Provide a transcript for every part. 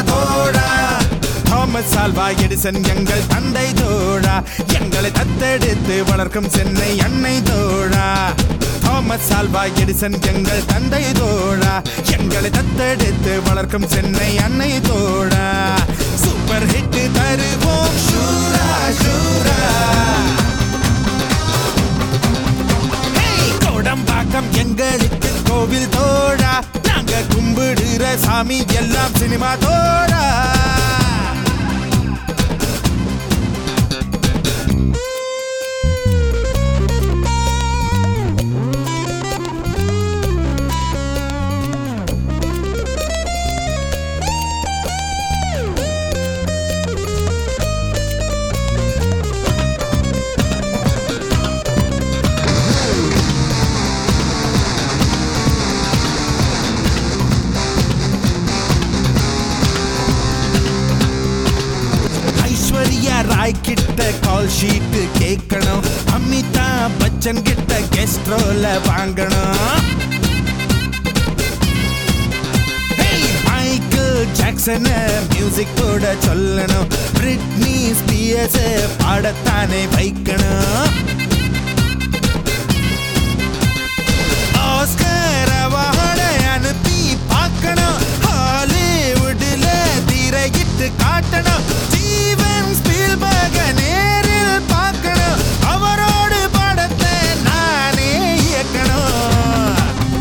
தோழா Thomas Alva Edison எங்கள் தந்தை தோழா எங்களை தத்தெடுத்து வளர்க்கும் சென்னை அன்னை தோழா தாமஸ் ஆல்வா எடிசன் எங்கள் தந்தை தோழா எங்களை தத்தெடுத்து வளர்க்கும் சென்னை அன்னை தோழா சூப்பர் ஹிட் தருவோம் ஷூரா ஷூரா கோடம்பாக்கம் எங்களுக்கு கோவில் தோழா நாங்க கும்பிடுற சாமி எல்லாம் சினிமா தோழா ராய் கிட்ட கால் ஷீட் கேட்கணும் அமிதாப் பச்சன் கிட்ட கெஸ்ட் ரோல வாங்கணும் மைக்கேல் ஜாக்சன் மியூசிக் போட சொல்லணும் பிரிட்னி ஸ்பியர்ஸ் பாடத்தானே வைக்கணும் ஆஸ்கர் அவார்டை அனுப்பி பார்க்கணும் ஹாலிவுட்ல திரையிட்டு காட்டணும் நேரில் பார்க்கணும் அவரோடு படத்தை நானே இயக்கணும்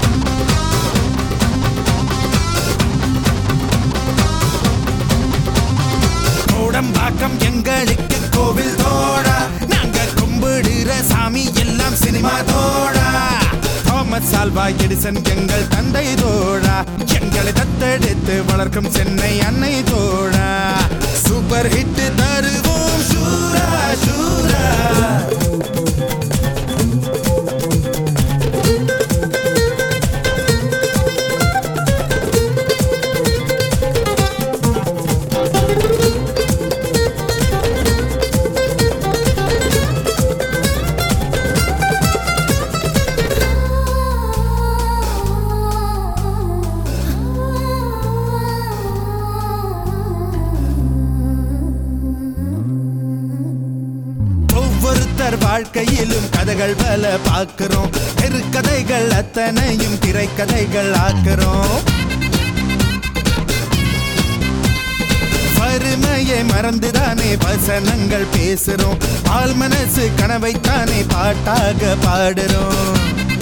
கோடம்பாக்கம் எங்களுக்கு கோவில் தோழா நாங்க கும்பிடுற சாமி எல்லாம் சினிமா தோழா தாமஸ் ஆல்வா எடிசன் எங்கள் தந்தை தோழா எங்களை தத்தெடுத்து வளர்க்கும் சென்னை அன்னை தோழா சூப்பர் ஹிட் தருவோம் ஷூரா ஷூரா வாழ்க்கையிலும் கதைகள் பல பார்க்கிறோம் கதைகள் அத்தனையும் திரைக்கதைகள் ஆக்கிறோம் வறுமையை மறந்துதானே வசனங்கள் பேசுறோம் ஆள் மனசு கனவைத்தானே பாட்டாக பாடுறோம்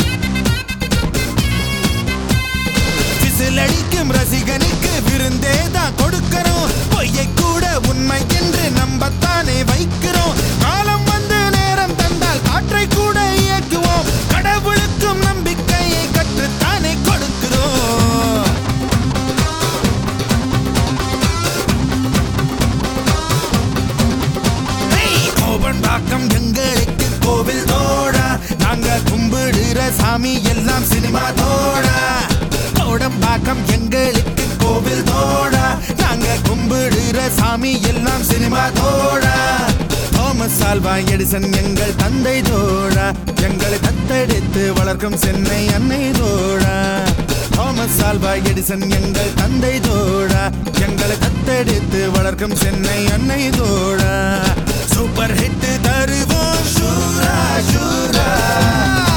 விசிலடிக்கும் ரசிகனுக்கு விருந்தே தான் கொடுக்கிறோம் பொய்யை கூட உண்மை என்று நம்பத்தானே வைக்கிறோம் காலம் வந்து நேரம் தந்தால் காற்றை கூட இயக்குவோம் கடவுளுக்கும் நம்பிக்கையை கற்றுத்தானே கொடுக்கிறோம் கோடம்பாக்கம் எங்களுக்கு கோவில் தோழா நாங்க கும்பிடுற சாமி எல்லாம் சினிமா தோழா கோடம்பாக்கம் எங்களுக்கு கோவில் தோழா நாங்க கும்பிடுற சாமி எல்லாம் சினிமா தோழா தாமஸ் ஆல்வா எடிசன் எங்கள் தந்தை தோழா எங்களை தத்தெடுத்து வளர்க்கும் சென்னை அன்னை தோழா தாமஸ் ஆல்வா எடிசன் எங்கள் தந்தை தோழா எங்களை தத்தெடுத்து வளர்க்கும் சென்னை அன்னை தோழா சூப்பர் ஹிட் தருவோம் ஷூரா ஷூரா